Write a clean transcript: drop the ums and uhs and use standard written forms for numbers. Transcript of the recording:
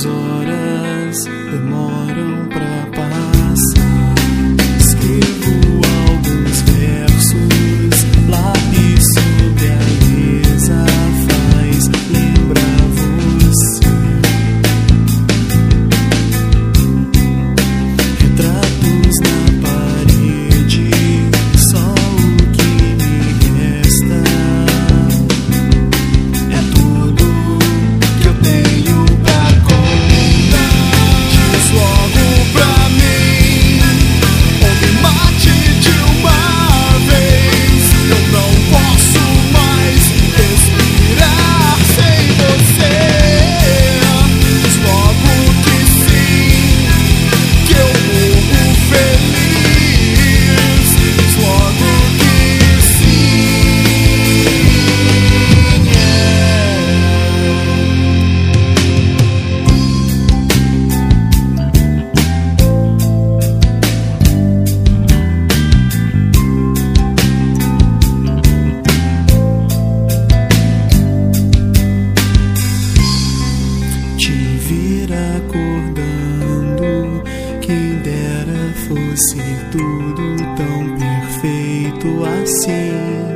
as horas demoram pra passar. Escrevo alguns versos, lápis sobre a mesa faz lembrar você. Retratos na parede, só o que me resta é tudo que eu tenho pra contar. Diz logo pra mim, ou me mate de uma vez. Eu não posso mais respirar sem você. Diz logo que sim, que eu morro feliz. Diz logo que sim, te vir acordando, quem dera fosse tudo tão perfeito assim.